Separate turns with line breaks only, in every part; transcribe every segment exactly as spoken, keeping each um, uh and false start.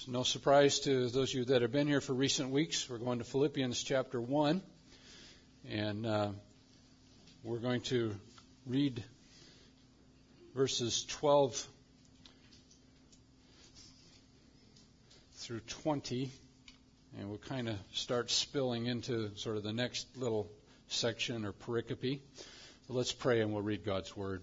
It's no surprise to those of you that have been here for recent weeks. We're going to Philippians chapter one, and uh, we're going to read verses twelve through twenty, and we'll kind of start spilling into sort of the next little section or pericope. So let's pray and we'll read God's Word.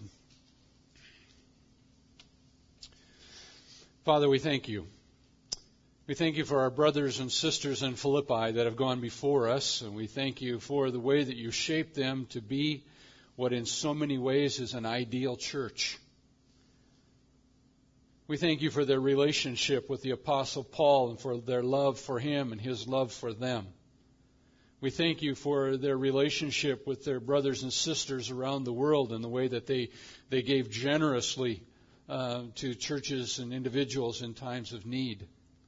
Father, we thank you. We thank you for our brothers and sisters in Philippi that have gone before us, and we thank you for the way that you shaped them to be what in so many ways is an ideal church. We thank you for their relationship with the Apostle Paul and for their love for him and his love for them. We thank you for their relationship with their brothers and sisters around the world and the way that they, they gave generously uh, to churches and individuals in times of need.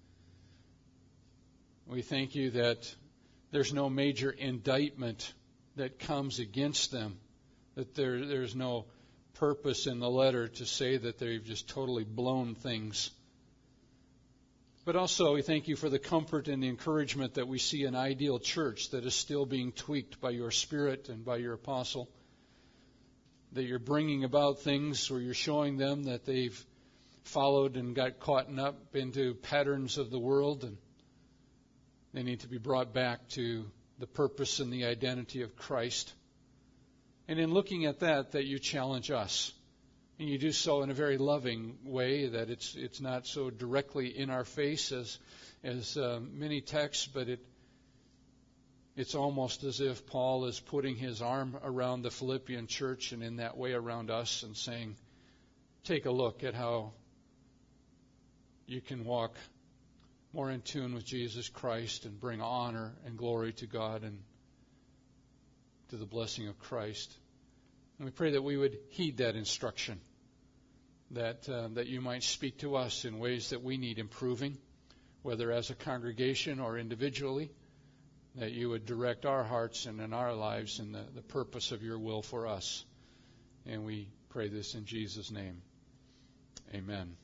We thank you that there's no major indictment that comes against them, that there, there's no purpose in the letter to say that they've just totally blown things. But also we thank you for the comfort and the encouragement that we see an ideal church that is still being tweaked by your Spirit and by your apostle, that you're bringing about things where you're showing them that they've followed and got caught up into patterns of the world, and they need to be brought back to the purpose and the identity of Christ. And in looking at that, that you challenge us. And you do so in a very loving way, that it's it's not so directly in our face as as uh, many texts, but it it's almost as if Paul is putting his arm around the Philippian church and in that way around us and saying, take a look at how you can walk more in tune with Jesus Christ and bring honor and glory to God and to the blessing of Christ. And we pray that we would heed that instruction, that uh, that you might speak to us in ways that we need improving, whether as a congregation or individually, that you would direct our hearts and in our lives in the, the purpose of your will for us. And we pray this in Jesus' name. Amen.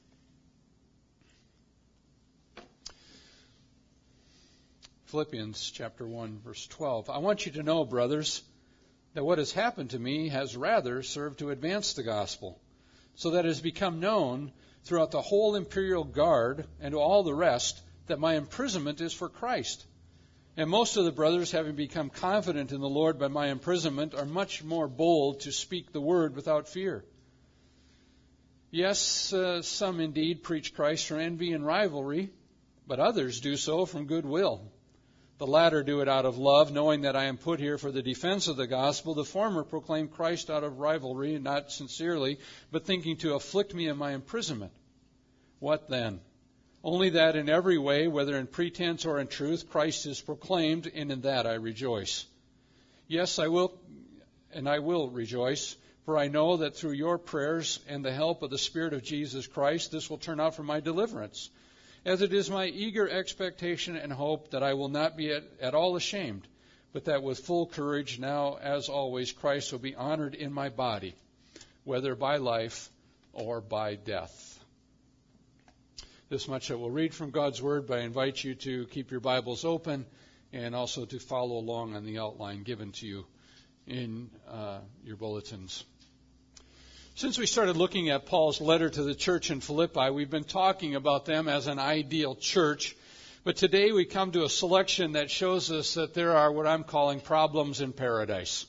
Philippians chapter one, verse twelve. I want you to know, brothers, that what has happened to me has rather served to advance the gospel, so that it has become known throughout the whole imperial guard and to all the rest that my imprisonment is for Christ. And most of the brothers, having become confident in the Lord by my imprisonment, are much more bold to speak the word without fear. Yes, uh, some indeed preach Christ from envy and rivalry, but others do so from good will. The latter do it out of love, knowing that I am put here for the defense of the gospel. The former proclaim Christ out of rivalry, not sincerely, but thinking to afflict me in my imprisonment. What then? Only that in every way, whether in pretense or in truth, Christ is proclaimed, and in that I rejoice. Yes, I will, and I will rejoice, for I know that through your prayers and the help of the Spirit of Jesus Christ, this will turn out for my deliverance. As it is my eager expectation and hope that I will not be at, at all ashamed, but that with full courage now, as always, Christ will be honored in my body, whether by life or by death. This much I will read from God's Word, but I invite you to keep your Bibles open and also to follow along on the outline given to you in uh, your bulletins. Since we started looking at Paul's letter to the church in Philippi, we've been talking about them as an ideal church. But today we come to a selection that shows us that there are what I'm calling problems in paradise.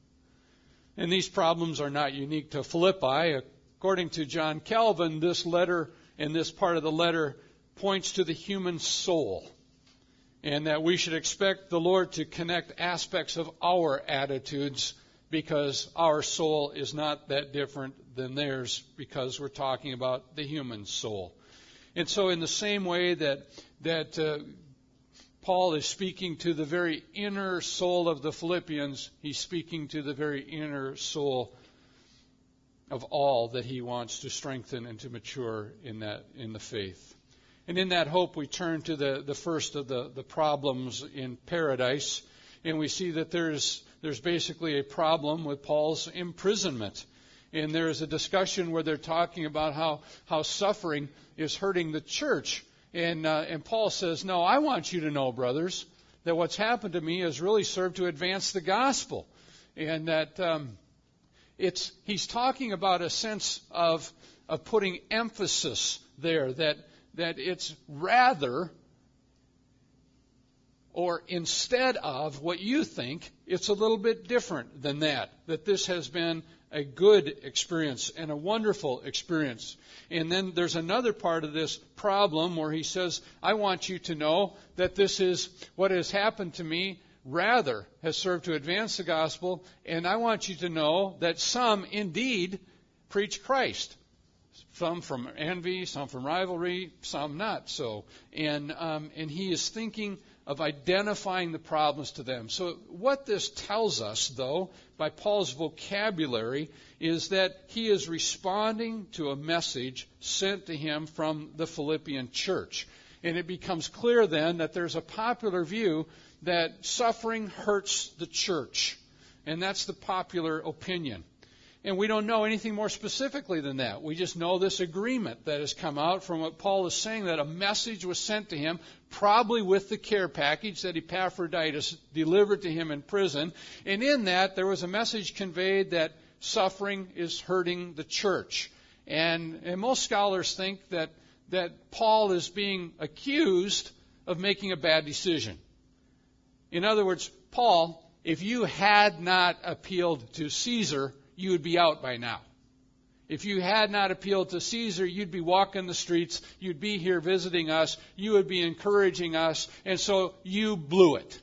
And these problems are not unique to Philippi. According to John Calvin, this letter and this part of the letter points to the human soul, and that we should expect the Lord to connect aspects of our attitudes, because our soul is not that different than theirs, because we're talking about the human soul. And so in the same way that that uh, Paul is speaking to the very inner soul of the Philippians, he's speaking to the very inner soul of all that he wants to strengthen and to mature in that in the faith. And in that hope, we turn to the, the first of the, the problems in paradise, and we see that there's There's basically a problem with Paul's imprisonment. And there is a discussion where they're talking about how, how suffering is hurting the church. And, uh, and Paul says, no, I want you to know, brothers, that what's happened to me has really served to advance the gospel. And that um, it's he's talking about a sense of of putting emphasis there, that that it's rather or instead of what you think, it's a little bit different than that, that this has been a good experience and a wonderful experience. And then there's another part of this problem where he says, I want you to know that this is what has happened to me rather has served to advance the gospel, and I want you to know that some indeed preach Christ. Some from envy, some from rivalry, some not so. And um, and he is thinking of identifying the problems to them. So what this tells us, though, by Paul's vocabulary, is that he is responding to a message sent to him from the Philippian church. And it becomes clear then that there's a popular view that suffering hurts the church. And that's the popular opinion. And we don't know anything more specifically than that. We just know this agreement that has come out from what Paul is saying, that a message was sent to him, probably with the care package that Epaphroditus delivered to him in prison. And in that, there was a message conveyed that suffering is hurting the church. And, and most scholars think that, that Paul is being accused of making a bad decision. In other words, Paul, if you had not appealed to Caesar, you would be out by now. If you had not appealed to Caesar, you'd be walking the streets, you'd be here visiting us, you would be encouraging us, and so you blew it.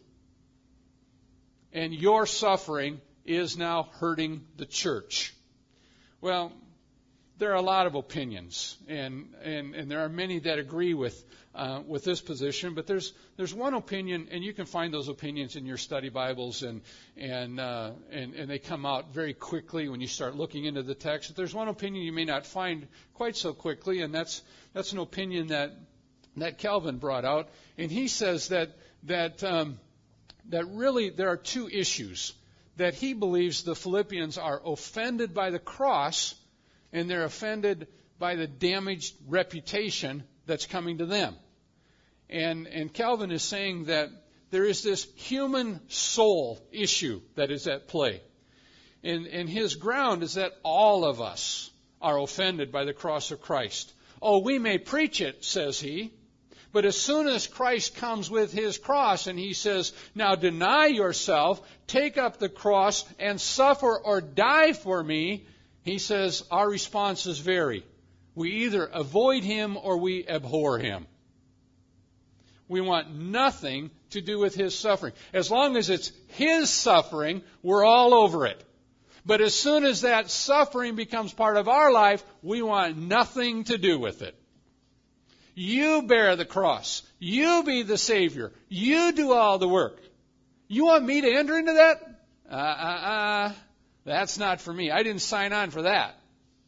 And your suffering is now hurting the church. Well, there are a lot of opinions, and, and, and there are many that agree with uh, with this position, but there's there's one opinion, and you can find those opinions in your study Bibles, and and uh, and, and they come out very quickly when you start looking into the text. But there's one opinion you may not find quite so quickly, and that's that's an opinion that that Calvin brought out, and he says that that um, that really there are two issues, that he believes the Philippians are offended by the cross, and they're offended by the damaged reputation that's coming to them. And, and Calvin is saying that there is this human soul issue that is at play. And, and his ground is that all of us are offended by the cross of Christ. Oh, we may preach it, says he, but as soon as Christ comes with his cross and he says, now deny yourself, take up the cross, and suffer or die for me, he says our responses vary. We either avoid him or we abhor him. We want nothing to do with his suffering. As long as it's his suffering, we're all over it. But as soon as that suffering becomes part of our life, we want nothing to do with it. You bear the cross. You be the Savior. You do all the work. You want me to enter into that? Uh, uh, uh, that's not for me. I didn't sign on for that.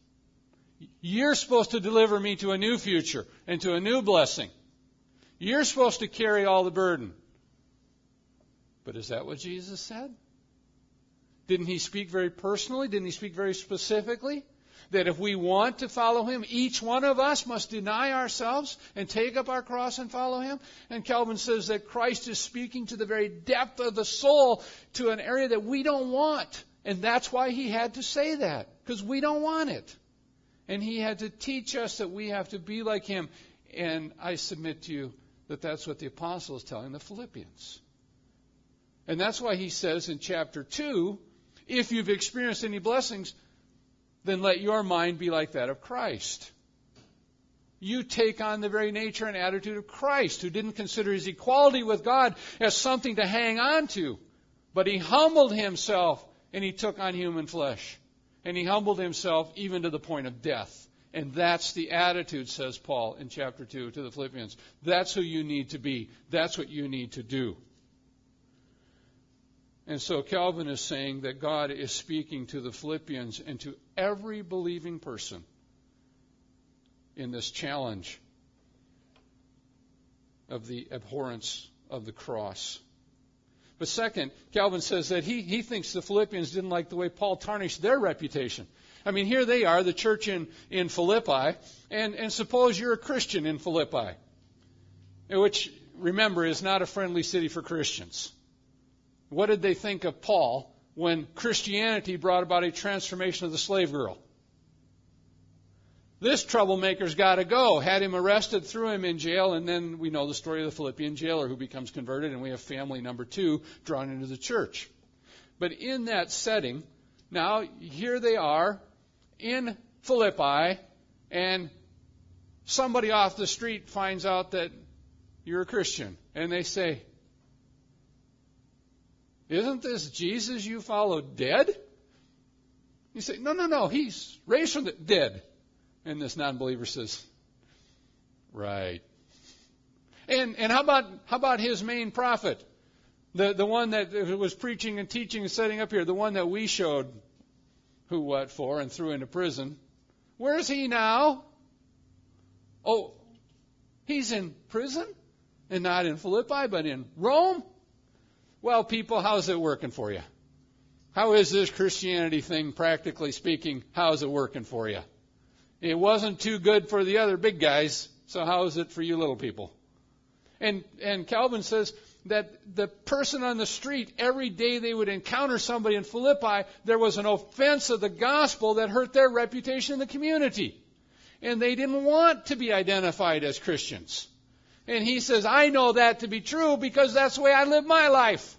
You're supposed to deliver me to a new future and to a new blessing. You're supposed to carry all the burden. But is that what Jesus said? Didn't he speak very personally? Didn't he speak very specifically? That if we want to follow him, each one of us must deny ourselves and take up our cross and follow him. And Calvin says that Christ is speaking to the very depth of the soul, to an area that we don't want. And that's why he had to say that, because we don't want it. And he had to teach us that we have to be like him. And I submit to you that that's what the apostle is telling the Philippians. And that's why he says in chapter two, if you've experienced any blessings, then let your mind be like that of Christ. You take on the very nature and attitude of Christ, who didn't consider his equality with God as something to hang on to, but he humbled himself and he took on human flesh. And he humbled himself even to the point of death. And that's the attitude, says Paul in chapter two to the Philippians. That's who you need to be. That's what you need to do. And so Calvin is saying that God is speaking to the Philippians and to every believing person in this challenge of the abhorrence of the cross. But second, Calvin says that he, he thinks the Philippians didn't like the way Paul tarnished their reputation. I mean, here they are, the church in, in Philippi, and, and suppose you're a Christian in Philippi. which, remember, is not a friendly city for Christians. What did they think of Paul when Christianity brought about a transformation of the slave girl? This troublemaker's got to go. Had him arrested, threw him in jail, and then we know the story of the Philippian jailer who becomes converted, and we have family number two drawn into the church. But in that setting, now here they are in Philippi, and somebody off the street finds out that you're a Christian, and they say, "Isn't this Jesus you follow dead?" You say, "No, no, no, he's raised from the dead." And this non-believer says, "Right." And and how about how about his main prophet, the the one that was preaching and teaching and setting up here, the one that we showed who, what, for, and threw into prison? Where is he now? Oh, he's in prison, and not in Philippi, but in Rome. Well, people, how's it working for you? How is this Christianity thing, practically speaking, how's it working for you? It wasn't too good for the other big guys, so how is it for you little people? And and Calvin says that the person on the street, every day they would encounter somebody in Philippi, there was an offense of the gospel that hurt their reputation in the community. And they didn't want to be identified as Christians. And he says, I know that to be true because that's the way I live my life.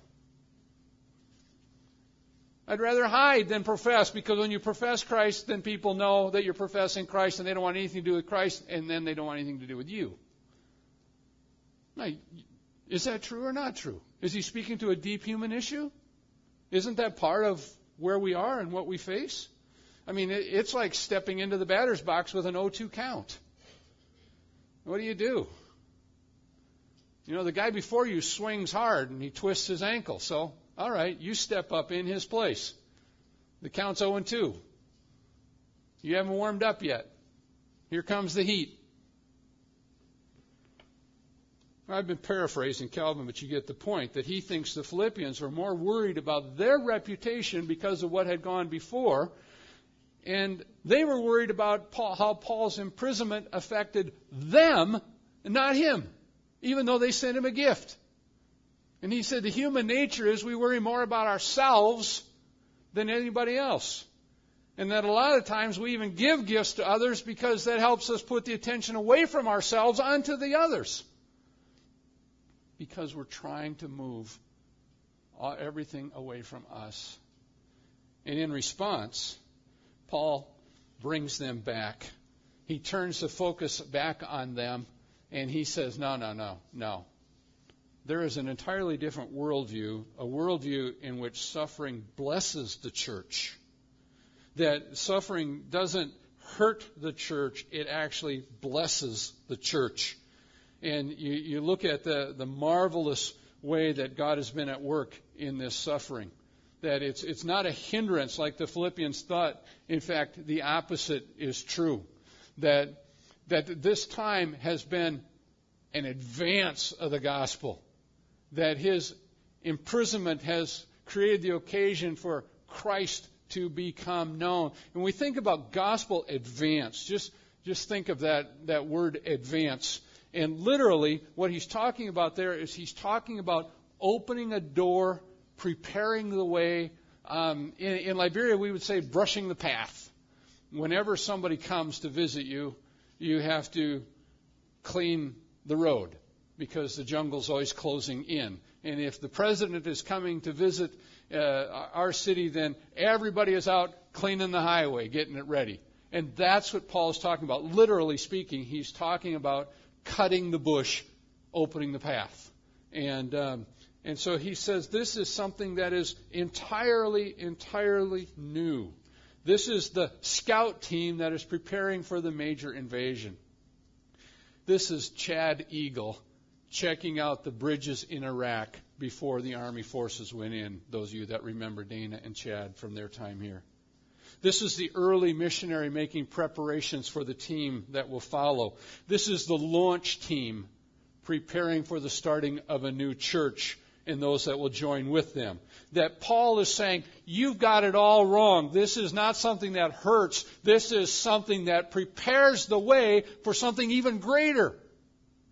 I'd rather hide than profess, because when you profess Christ, then people know that you're professing Christ and they don't want anything to do with Christ, and then they don't want anything to do with you. Now, is that true or not true? Is he speaking to a deep human issue? Isn't that part of where we are and what we face? I mean, it's like stepping into the batter's box with an oh two count. What do you do? You know, the guy before you swings hard and he twists his ankle, so all right, you step up in his place. The count's oh and two. You haven't warmed up yet. Here comes the heat. I've been paraphrasing Calvin, but you get the point, that he thinks the Philippians were more worried about their reputation because of what had gone before, and they were worried about Paul, how Paul's imprisonment affected them and not him, even though they sent him a gift. And he said the human nature is we worry more about ourselves than anybody else. And that a lot of times we even give gifts to others because that helps us put the attention away from ourselves onto the others. Because we're trying to move everything away from us. And in response, Paul brings them back. He turns the focus back on them, and he says, no, no, no, no. There is an entirely different worldview, a worldview in which suffering blesses the church. That suffering doesn't hurt the church, it actually blesses the church. And you, you look at the, the marvelous way that God has been at work in this suffering. That it's it's not a hindrance like the Philippians thought. In fact, the opposite is true. That that this time has been an advance of the gospel. That his imprisonment has created the occasion for Christ to become known. And we think about gospel advance. Just just think of that, that word advance. And literally, what he's talking about there is he's talking about opening a door, preparing the way. Um, in, in Liberia, we would say brushing the path. Whenever somebody comes to visit you, you have to clean the road because the jungle's always closing in. And if the president is coming to visit uh, our city, then everybody is out cleaning the highway, getting it ready. And that's what Paul's talking about. Literally speaking, he's talking about cutting the bush, opening the path. And um, and so he says this is something that is entirely, entirely new. This is the scout team that is preparing for the major invasion. This is Chad Eagle checking out the bridges in Iraq before the army forces went in, those of you that remember Dana and Chad from their time here. This is the early missionary making preparations for the team that will follow. This is the launch team preparing for the starting of a new church and those that will join with them. That Paul is saying, you've got it all wrong. This is not something that hurts. This is something that prepares the way for something even greater.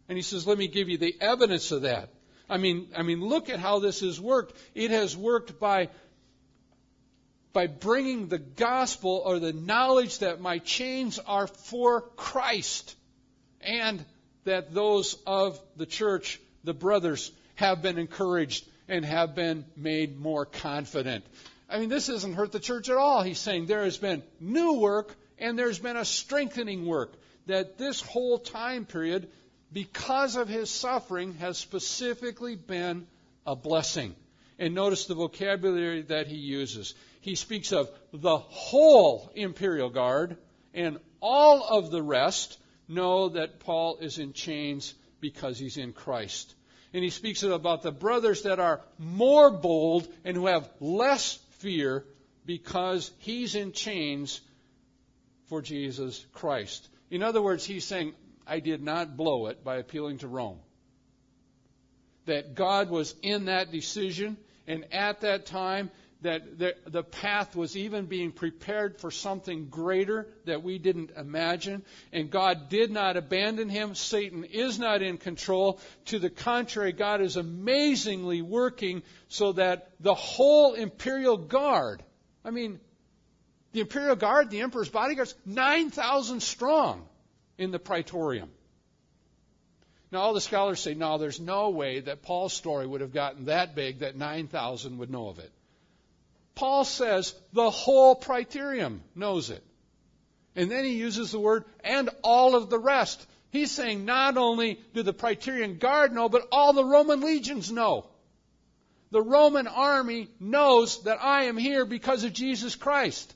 And he says, let me give you the evidence of that. I mean, I mean, look at how this has worked. It has worked by, by bringing the gospel or the knowledge that my chains are for Christ, and that those of the church, the brothers, have been encouraged and have been made more confident. I mean, this hasn't hurt the church at all. He's saying there has been new work and there's been a strengthening work. That this whole time period, because of his suffering, has specifically been a blessing. And notice the vocabulary that he uses. He speaks of the whole imperial guard, and all of the rest know that Paul is in chains because he's in Christ. And he speaks about the brothers that are more bold and who have less fear because he's in chains for Jesus Christ. In other words, he's saying, I did not blow it by appealing to Rome. That God was in that decision, and at that time, that the, the path was even being prepared for something greater that we didn't imagine. And God did not abandon him. Satan is not in control. To the contrary, God is amazingly working so that the whole imperial guard, I mean, the imperial guard, the emperor's bodyguards, nine thousand strong in the praetorium. Now, all the scholars say, no, there's no way that Paul's story would have gotten that big that nine thousand would know of it. Paul says the whole praetorium knows it. And then he uses the word, and all of the rest. He's saying not only do the Praetorian Guard know, but all the Roman legions know. The Roman army knows that I am here because of Jesus Christ.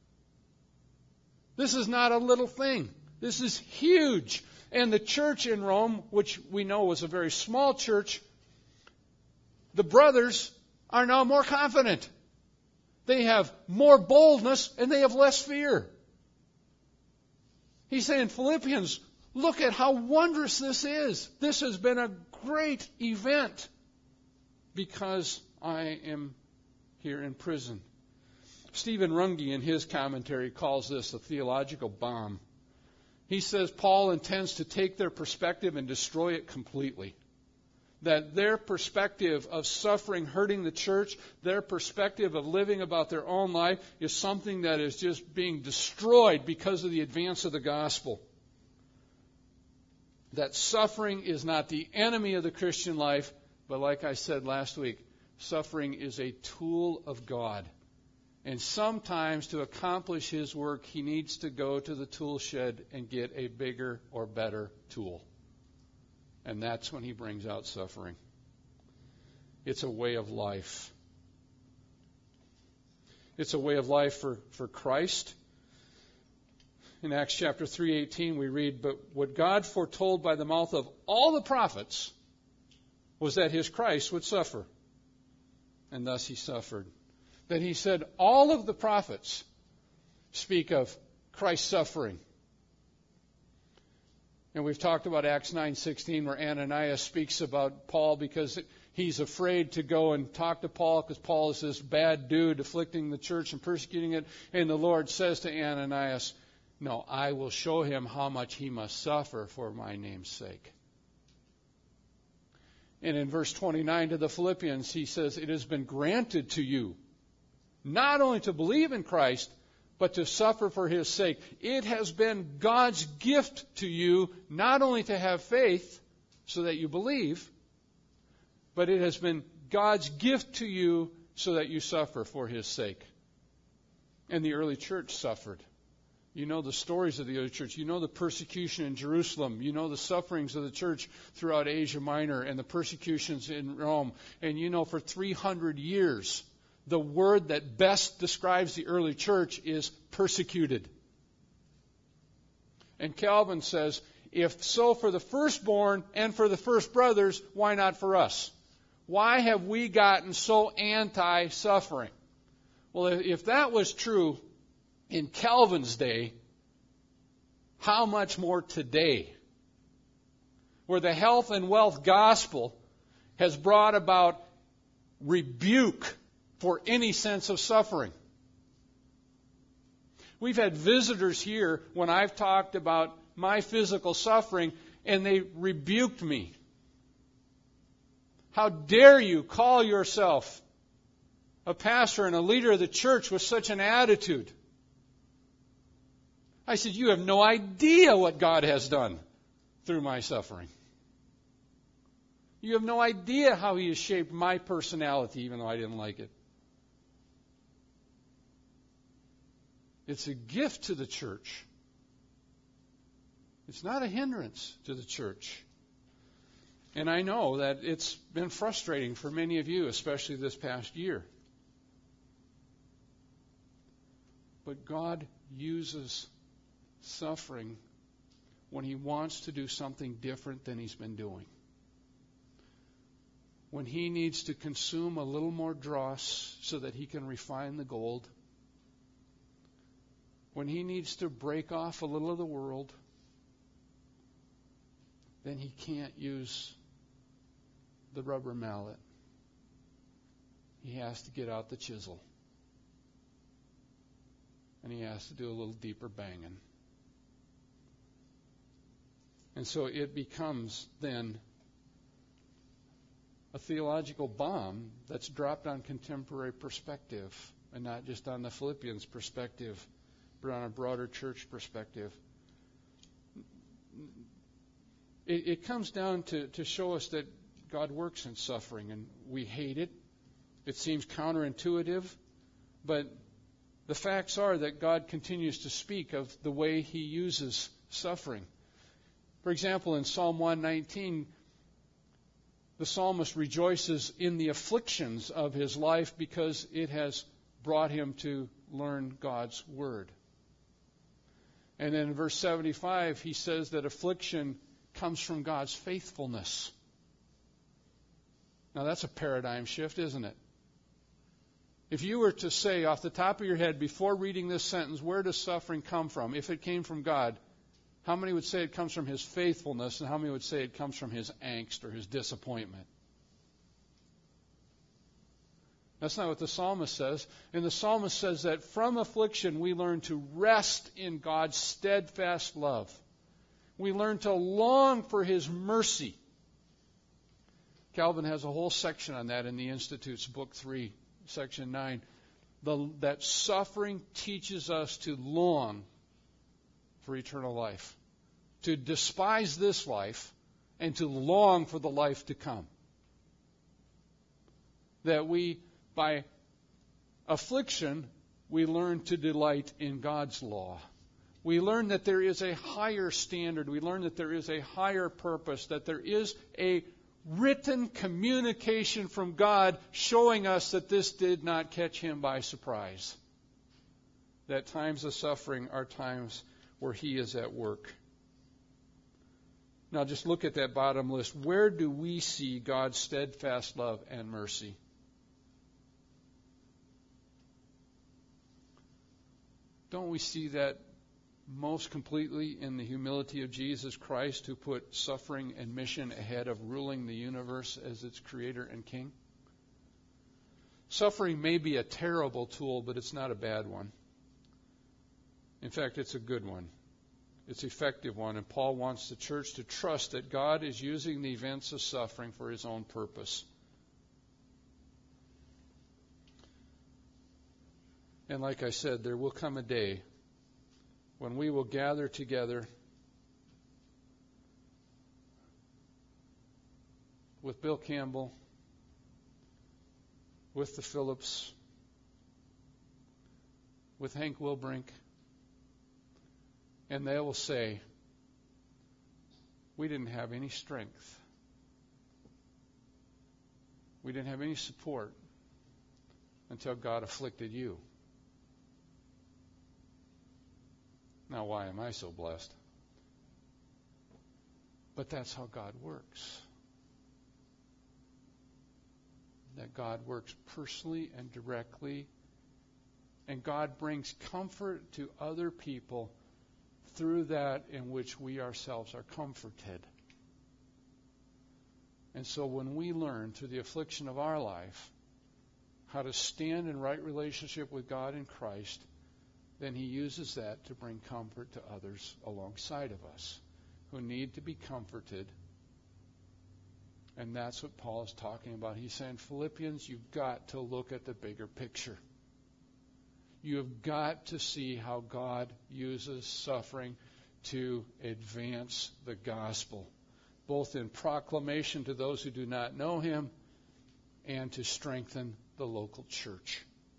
This is not a little thing. This is huge. And the church in Rome, which we know was a very small church, the brothers are now more confident. They have more boldness and they have less fear. He's saying, Philippians, look at how wondrous this is. This has been a great event because I am here in prison. Stephen Runge, in his commentary, calls this a theological bomb. He says Paul intends to take their perspective and destroy it completely. That their perspective of suffering, hurting the church, their perspective of living about their own life is something that is just being destroyed because of the advance of the gospel. That suffering is not the enemy of the Christian life, but like I said last week, suffering is a tool of God. And sometimes to accomplish his work, he needs to go to the tool shed and get a bigger or better tool. And that's when he brings out suffering. It's a way of life. It's a way of life for, for Christ. In Acts chapter three eighteen we read, but what God foretold by the mouth of all the prophets was that his Christ would suffer. And thus he suffered. That he said all of the prophets speak of Christ's suffering. And we've talked about Acts nine sixteen where Ananias speaks about Paul because he's afraid to go and talk to Paul because Paul is this bad dude afflicting the church and persecuting it. And the Lord says to Ananias, no, I will show him how much he must suffer for my name's sake. And in verse twenty-nine to the Philippians, he says, it has been granted to you not only to believe in Christ, but to suffer for his sake. It has been God's gift to you not only to have faith so that you believe, but it has been God's gift to you so that you suffer for his sake. And the early church suffered. You know the stories of the early church. You know the persecution in Jerusalem. You know the sufferings of the church throughout Asia Minor and the persecutions in Rome. And you know for three hundred years, the word that best describes the early church is persecuted. And Calvin says, if so for the firstborn and for the first brothers, why not for us? Why have we gotten so anti-suffering? Well, if that was true in Calvin's day, how much more today? Where the health and wealth gospel has brought about rebuke for any sense of suffering. We've had visitors here when I've talked about my physical suffering, and they rebuked me. How dare you call yourself a pastor and a leader of the church with such an attitude? I said, you have no idea what God has done through my suffering. You have no idea how He has shaped my personality, even though I didn't like it. It's a gift to the church. It's not a hindrance to the church. And I know that it's been frustrating for many of you, especially this past year. But God uses suffering when He wants to do something different than He's been doing. When He needs to consume a little more dross so that He can refine the gold. When He needs to break off a little of the world, then He can't use the rubber mallet. He has to get out the chisel. And He has to do a little deeper banging. And so it becomes then a theological bomb that's dropped on contemporary perspective, and not just on the Philippians perspective, but on a broader church perspective. It, it comes down to, to show us that God works in suffering, and we hate it. It seems counterintuitive, but the facts are that God continues to speak of the way He uses suffering. For example, in Psalm one nineteen, the psalmist rejoices in the afflictions of his life because it has brought him to learn God's Word. And then in verse seventy-five, he says that affliction comes from God's faithfulness. Now that's a paradigm shift, isn't it? If you were to say off the top of your head before reading this sentence, where does suffering come from? If it came from God, how many would say it comes from His faithfulness, and how many would say it comes from His angst or His disappointment? That's not what the psalmist says. And the psalmist says that from affliction we learn to rest in God's steadfast love. We learn to long for His mercy. Calvin has a whole section on that in the Institutes, Book three, Section nine. The, that suffering teaches us to long for eternal life, to despise this life, and to long for the life to come. That we, by affliction, we learn to delight in God's law. We learn that there is a higher standard. We learn that there is a higher purpose, that there is a written communication from God showing us that this did not catch Him by surprise. That times of suffering are times where He is at work. Now just look at that bottom list. Where do we see God's steadfast love and mercy? Don't we see that most completely in the humility of Jesus Christ, who put suffering and mission ahead of ruling the universe as its creator and king? Suffering may be a terrible tool, but it's not a bad one. In fact, it's a good one. It's an effective one, and Paul wants the church to trust that God is using the events of suffering for His own purpose. And like I said, there will come a day when we will gather together with Bill Campbell, with the Phillips, with Hank Wilbrink, and they will say, we didn't have any strength. We didn't have any support until God afflicted you. Now, why am I so blessed? But that's how God works. That God works personally and directly, and God brings comfort to other people through that in which we ourselves are comforted. And so when we learn through the affliction of our life how to stand in right relationship with God in Christ, then He uses that to bring comfort to others alongside of us who need to be comforted. And that's what Paul is talking about. He's saying, Philippians, you've got to look at the bigger picture. You have got to see how God uses suffering to advance the gospel, both in proclamation to those who do not know him and to strengthen the local church.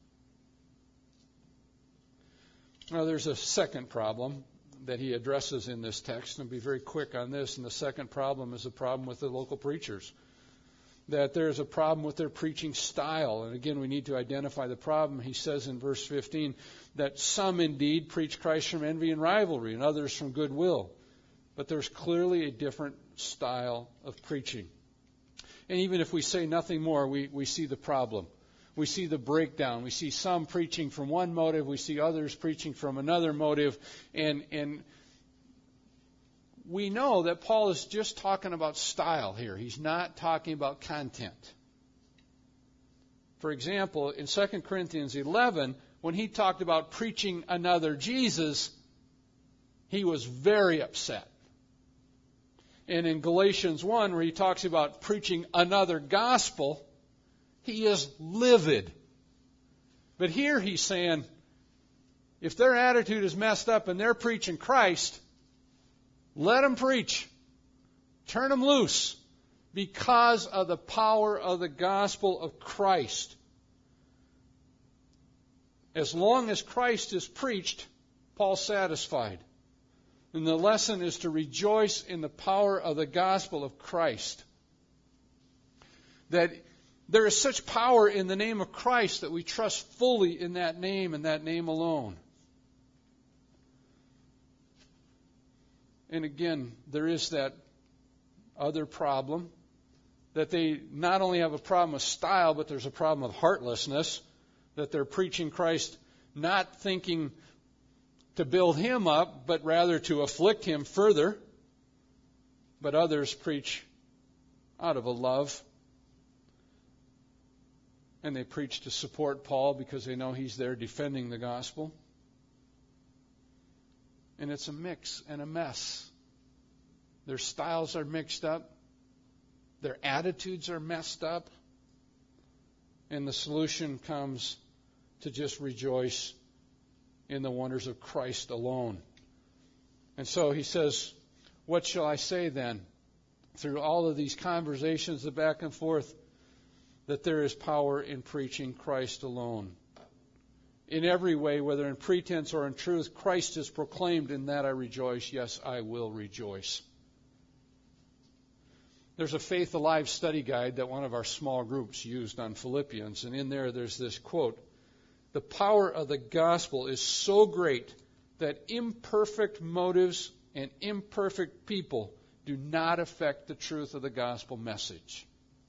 Now, there's a second problem that he addresses in this text, and I'll be very quick on this. And the second problem is a problem with the local preachers, that there's a problem with their preaching style. And again, we need to identify the problem. He says in verse fifteen that some indeed preach Christ from envy and rivalry, and others from goodwill. But there's clearly a different style of preaching. And even if we say nothing more, we, we see the problem. We see the breakdown. We see some preaching from one motive. We see others preaching from another motive. And, and we know that Paul is just talking about style here. He's not talking about content. For example, in Second Corinthians eleven, when he talked about preaching another Jesus, he was very upset. And in Galatians one, where he talks about preaching another gospel, he is livid. But here he's saying, if their attitude is messed up and they're preaching Christ, let them preach. Turn them loose because of the power of the gospel of Christ. As long as Christ is preached, Paul's satisfied. And the lesson is to rejoice in the power of the gospel of Christ. That there is such power in the name of Christ that we trust fully in that name and that name alone. And again, there is that other problem, that they not only have a problem with style, but there's a problem of heartlessness, that they're preaching Christ not thinking to build him up, but rather to afflict him further. But others preach out of a love. And they preach to support Paul because they know he's there defending the gospel. And it's a mix and a mess. Their styles are mixed up. Their attitudes are messed up. And the solution comes to just rejoice in the wonders of Christ alone. And so he says, what shall I say then? Through all of these conversations, the back and forth, that there is power in preaching Christ alone. In every way, whether in pretense or in truth, Christ is proclaimed, in that I rejoice. Yes, I will rejoice. There's a Faith Alive study guide that one of our small groups used on Philippians, and in there there's this quote: the power of the gospel is so great that imperfect motives and imperfect people do not affect the truth of the gospel message.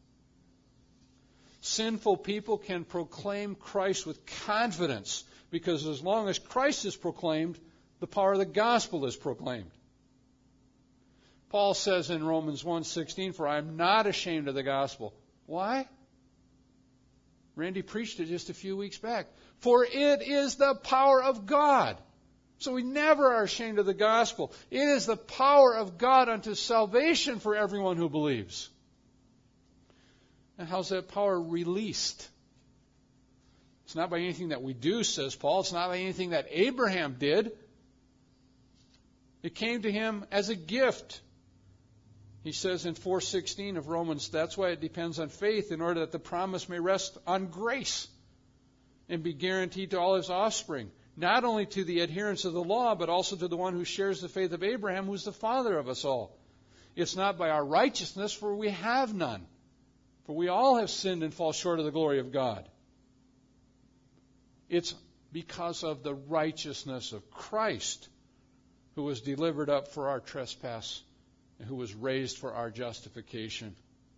Sinful people can proclaim Christ with confidence because as long as Christ is proclaimed, the power of the gospel is proclaimed. Paul says in Romans one sixteen, for I am not ashamed of the gospel. Why? Randy preached it just a few weeks back. For it is the power of God. So we never are ashamed of the gospel. It is the power of God unto salvation for everyone who believes. And how's that power released? It's not by anything that we do, says Paul. It's not by anything that Abraham did. It came to him as a gift. He says in four sixteen of Romans, that's why it depends on faith, in order that the promise may rest on grace and be guaranteed to all his offspring, not only to the adherents of the law, but also to the one who shares the faith of Abraham, who's the father of us all. It's not by our righteousness, for we have none. For we all have sinned and fall short of the glory of God. It's because of the righteousness of Christ, who was delivered up for our trespass and who was raised for our justification.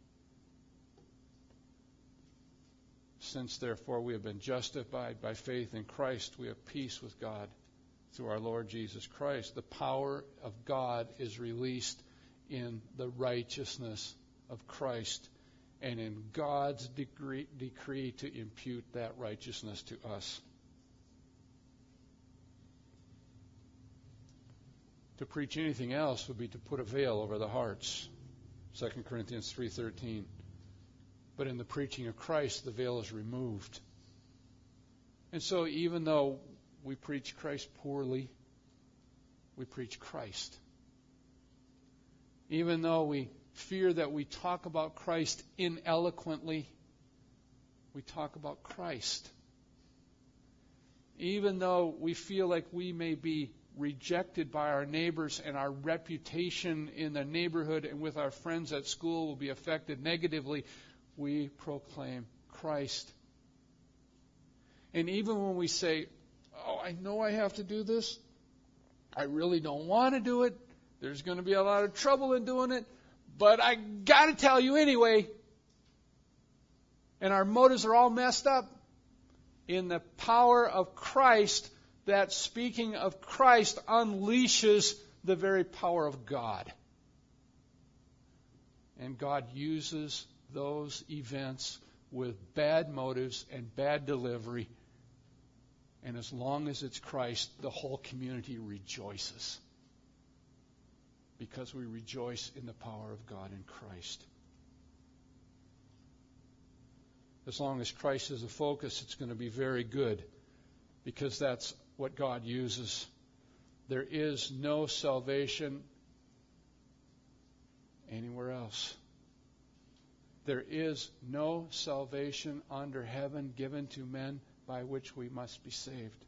Since, therefore, we have been justified by faith in Christ, we have peace with God through our Lord Jesus Christ. The power of God is released in the righteousness of Christ and in God's decree, decree to impute that righteousness to us. To preach anything else would be to put a veil over the hearts. Second Corinthians three thirteen. But in the preaching of Christ, the veil is removed. And so even though we preach Christ poorly, we preach Christ. Even though we fear that we talk about Christ ineloquently, we talk about Christ. Even though we feel like we may be rejected by our neighbors and our reputation in the neighborhood and with our friends at school will be affected negatively, we proclaim Christ. And even when we say, oh, I know I have to do this, I really don't want to do it, there's going to be a lot of trouble in doing it, but I got to tell you anyway, and our motives are all messed up, in the power of Christ, that speaking of Christ unleashes the very power of God. And God uses those events with bad motives and bad delivery. And as long as it's Christ, the whole community rejoices. Because we rejoice in the power of God in Christ. As long as Christ is the focus, it's going to be very good. Because that's what God uses. There is no salvation anywhere else. There is no salvation under heaven given to men by which we must be saved.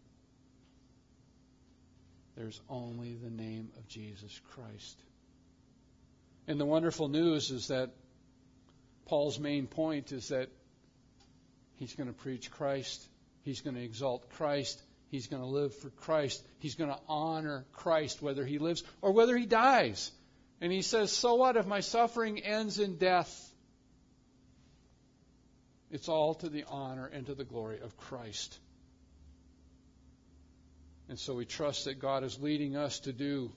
There's only the name of Jesus Christ. And the wonderful news is that Paul's main point is that he's going to preach Christ. He's going to exalt Christ. He's going to live for Christ. He's going to honor Christ whether he lives or whether he dies. And he says, so what if my suffering ends in death? It's all to the honor and to the glory of Christ. And so we trust that God is leading us to do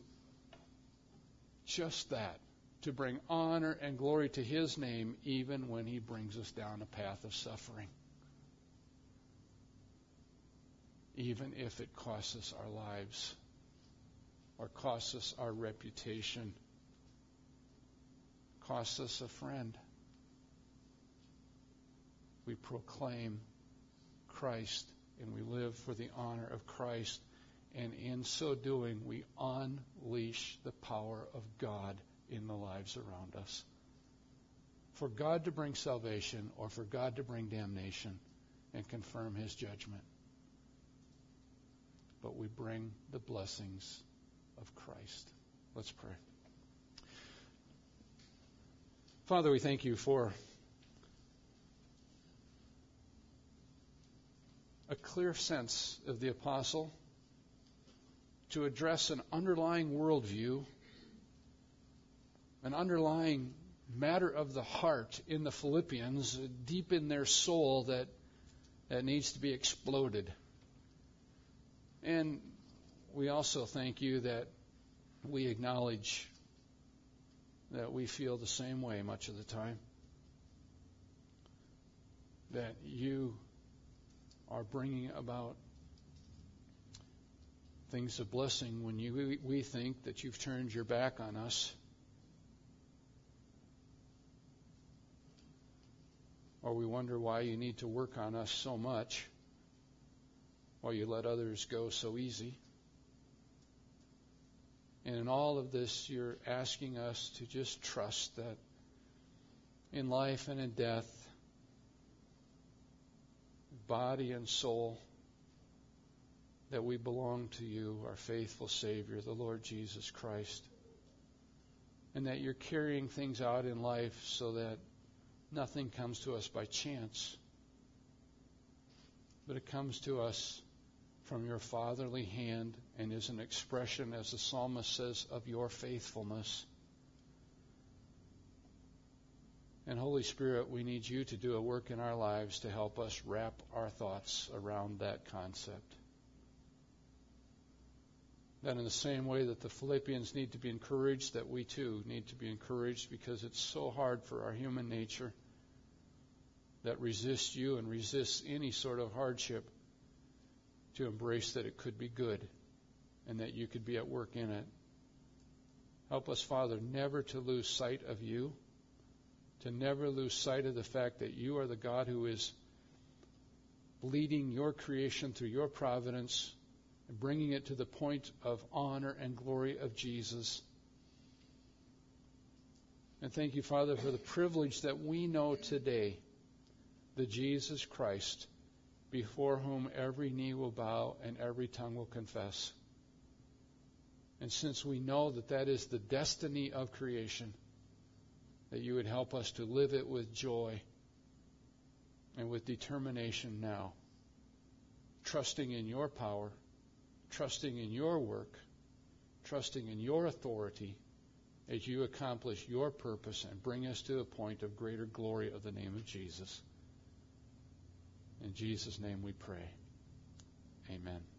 just that, to bring honor and glory to his name even when he brings us down a path of suffering. Even if it costs us our lives or costs us our reputation, costs us a friend. We proclaim Christ and we live for the honor of Christ. And in so doing, we unleash the power of God in the lives around us. For God to bring salvation or for God to bring damnation and confirm his judgment. But we bring the blessings of Christ. Let's pray. Father, we thank you for a clear sense of the apostle to address an underlying worldview, an underlying matter of the heart in the Philippians, deep in their soul that, that needs to be exploded. And we also thank you that we acknowledge that we feel the same way much of the time. That you are bringing about things of blessing when you, we think that you've turned your back on us. Or we wonder why you need to work on us so much. Why you let others go so easy. And in all of this, you're asking us to just trust that in life and in death, body and soul, that we belong to you, our faithful Savior, the Lord Jesus Christ. And that you're carrying things out in life so that nothing comes to us by chance, but it comes to us from your fatherly hand and is an expression, as the psalmist says, of your faithfulness. And Holy Spirit, we need you to do a work in our lives to help us wrap our thoughts around that concept. That in the same way that the Philippians need to be encouraged, that we too need to be encouraged, because it's so hard for our human nature that resists you and resists any sort of hardship to embrace that it could be good and that you could be at work in it. Help us, Father, never to lose sight of you, to never lose sight of the fact that you are the God who is leading your creation through your providence and bringing it to the point of honor and glory of Jesus. And thank you, Father, for the privilege that we know today, the Jesus Christ, before whom every knee will bow and every tongue will confess. And since we know that that is the destiny of creation, that you would help us to live it with joy and with determination now, trusting in your power, trusting in your work, trusting in your authority as you accomplish your purpose and bring us to a point of greater glory of the name of Jesus. In Jesus' name we pray. Amen.